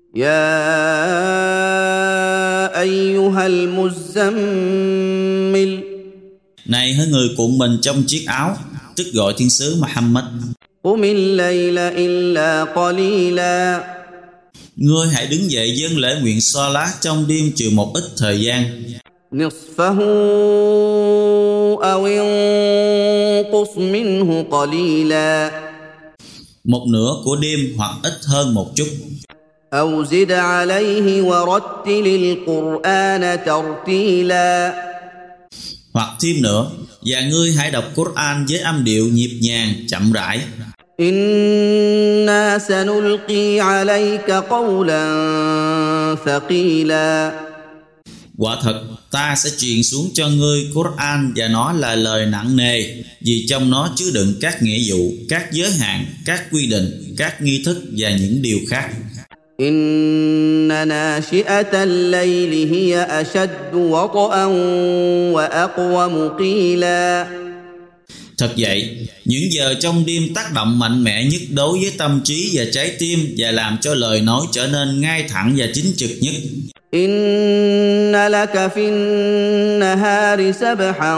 يا أيها المزمل Này hỡi người cuộn mình trong chiếc áo, tức gọi thiên sứ Muhammad, قم الليل إلا قليلا ngươi hãy đứng dậy dâng lễ nguyện Salat trong đêm trừ một ít thời gian. نصفه أو انقص منه قليلا Một nửa của đêm hoặc ít hơn một chút. أو زد عليه ورتل القرآن ترتيلا Hoặc thêm nữa, và ngươi hãy đọc Quran với âm điệu nhịp nhàng, chậm rãi. إنا سنلقي عليك قولا ثقيلا Quả thật, ta sẽ truyền xuống cho ngươi Quran và nó là lời nặng nề, vì trong nó chứa đựng các nghĩa vụ, các giới hạn, các quy định, các nghi thức và những điều khác. إن ناشئة الليل هي أشد وطئا وأقوم قيلا Thật vậy, những giờ trong đêm tác động mạnh mẽ nhất đối với tâm trí và trái tim và làm cho lời nói trở nên ngay thẳng và chính trực nhất. إن لك في النهار سبحا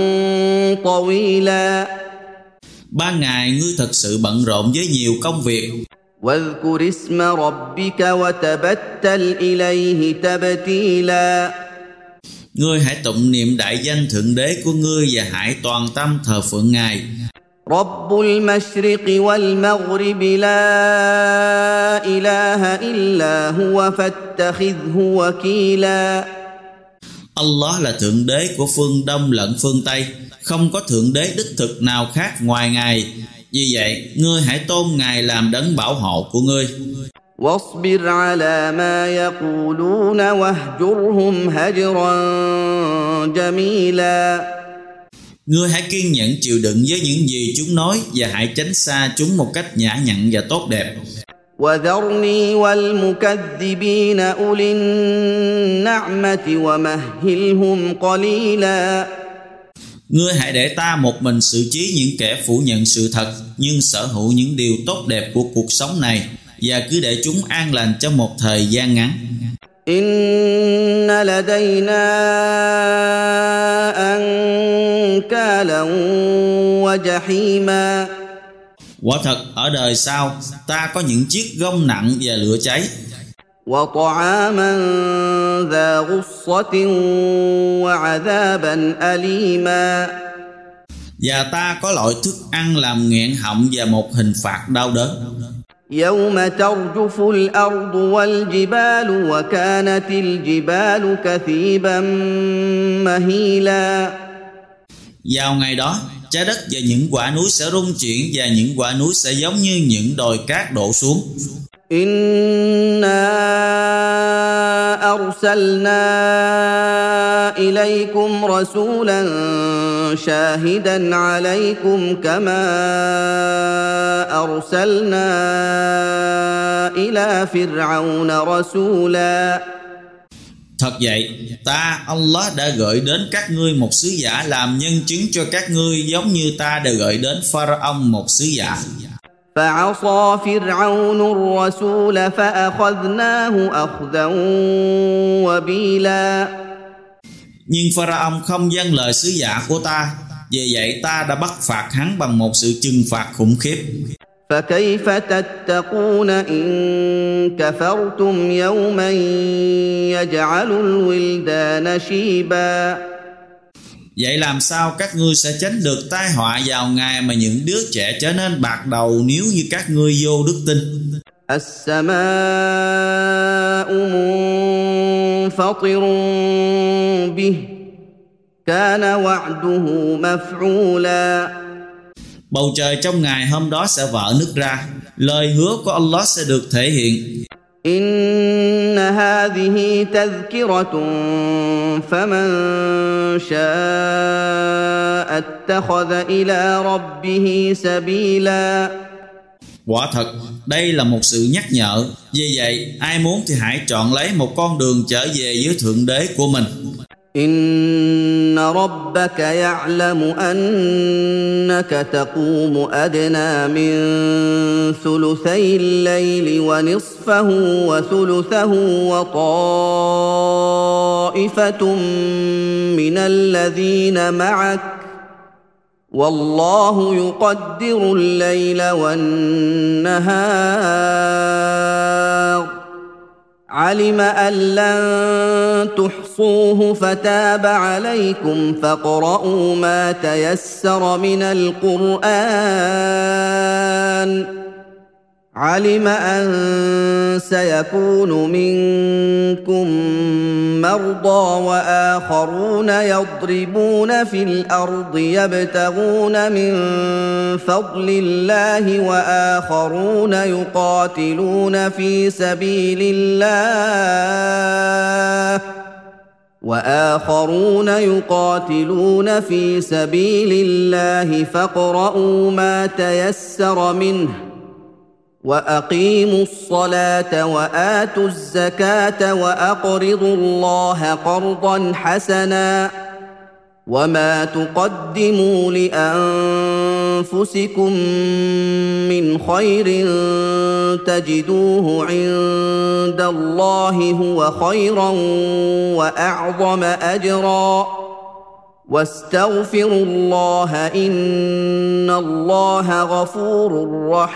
طويلا Ban ngày ngươi thật sự bận rộn với nhiều công việc. واذكر اسم ربك وتبتل إليه تبتيلا Ngươi hãy tụng niệm đại danh Thượng Đế của ngươi và hãy toàn tâm thờ phượng Ngài. رب المشرق والمغرب لا إله إلا هو فاتخذه وكيلا Allah là Thượng Đế của phương Đông lẫn phương Tây, không có Thượng Đế đích thực nào khác ngoài Ngài. Vì vậy, ngươi hãy tôn Ngài làm đấng bảo hộ của ngươi. واصبر على ما يقولون واهجرهم هجرا جميلا Ngươi hãy kiên nhẫn chịu đựng với những gì chúng nói và hãy tránh xa chúng một cách nhã nhặn và tốt đẹp. وذرني والمكذبين أولي النعمة ومهلهم قليلا Ngươi hãy để ta một mình xử trí những kẻ phủ nhận sự thật nhưng sở hữu những điều tốt đẹp của cuộc sống này, và cứ để chúng an lành trong một thời gian ngắn. إن لدينا أنكالا وجحيما Quả thật, ở đời sau ta có những chiếc gông nặng và lửa cháy, وطعاما ذا غصة وعذابا أليما và ta có loại thức ăn làm nghẹn họng và một hình phạt đau đớn. يوم ترجف الأرض والجبال وكانت الجبال كثيبا مهيلا Vào ngày đó, trái đất và những quả núi sẽ rung chuyển và những quả núi sẽ giống như những đồi cát đổ xuống. إنا أرسلنا إليكم رسولا شاهدا عليكم كما أرسلنا إلى فرعون رسولا Thật vậy, ta Allah đã gửi đến các ngươi một sứ giả làm nhân chứng cho các ngươi, giống như ta đã gửi đến Pharaoh một sứ giả. فعصى فرعون الرسول فأخذناه أخذا وبيلا Nhưng Pharaoh không vâng lời sứ giả của ta, vì vậy ta đã bắt phạt hắn bằng một sự trừng phạt khủng khiếp. فكيف تتقون إن كفرتم يوما يجعل الولدان شيبا Vậy làm sao các ngươi sẽ tránh được tai họa vào ngày mà những đứa trẻ trở nên bạc đầu nếu như các ngươi vô đức tin? السماء منفطر به كان وعده مفعولا Bầu trời trong ngày hôm đó sẽ vỡ nứt ra, lời hứa của Allah sẽ được thể hiện. إن هذه تذكرة فمن شاء اتخذ إلى ربه سبيلا Quả thật, đây là một sự nhắc nhở. Vì vậy, ai muốn thì hãy chọn lấy một con đường trở về với Thượng Đế của mình. إن ربك يعلم أنك تقوم أدنى من ثلثي الليل ونصفه وثلثه وطائفة من الذين معك والله يقدر الليل والنهار علم أن لن تحصوه فتاب عليكم فاقرؤوا ما تيسر من القرآن علم أن سيكون منكم مرضى وآخرون يضربون في الأرض يبتغون من فضل الله وآخرون يقاتلون في سبيل الله فاقرؤوا ما تيسر منه وأقيموا الصلاة وآتوا الزكاة وأقرضوا الله قرضا حسنا وما تقدموا لأنفسكم من خير تجدوه عند الله هو خيرا وأعظم أجرا واستغفروا الله إن الله غفور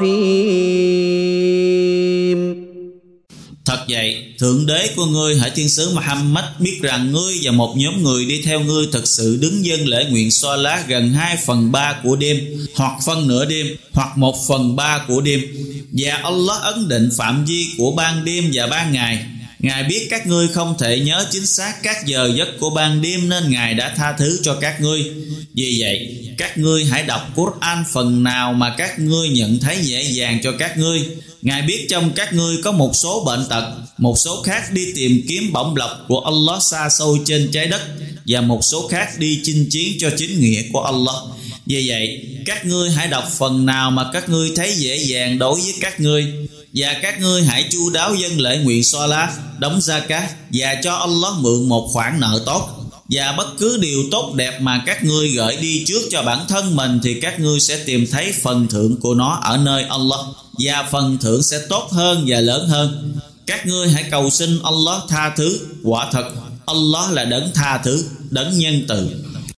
رحيم. Thật vậy, Thượng Đế của ngươi hỡi thiên sứ Muhammad biết rằng ngươi và một nhóm người đi theo ngươi thực sự đứng dâng lễ nguyện Salat gần 2/3 của đêm, hoặc phân nửa đêm, hoặc 1/3 của đêm. Và Allah ấn định phạm vi của ban đêm và ban ngày. Ngài biết các ngươi không thể nhớ chính xác các giờ giấc của ban đêm nên Ngài đã tha thứ cho các ngươi. Vì vậy, các ngươi hãy đọc Quran phần nào mà các ngươi nhận thấy dễ dàng cho các ngươi. Ngài biết trong các ngươi có một số bệnh tật, một số khác đi tìm kiếm bổng lộc của Allah xa xôi trên trái đất, và một số khác đi chinh chiến cho chính nghĩa của Allah. Vì vậy, các ngươi hãy đọc phần nào mà các ngươi thấy dễ dàng đối với các ngươi. Và các ngươi hãy chu đáo dâng lễ nguyện Salat, đóng zakat và cho Allah mượn một khoản nợ tốt. Và bất cứ điều tốt đẹp mà các ngươi gửi đi trước cho bản thân mình thì các ngươi sẽ tìm thấy phần thưởng của nó ở nơi Allah, và phần thưởng sẽ tốt hơn và lớn hơn. Các ngươi hãy cầu xin Allah tha thứ, quả thật Allah là đấng tha thứ, đấng nhân từ.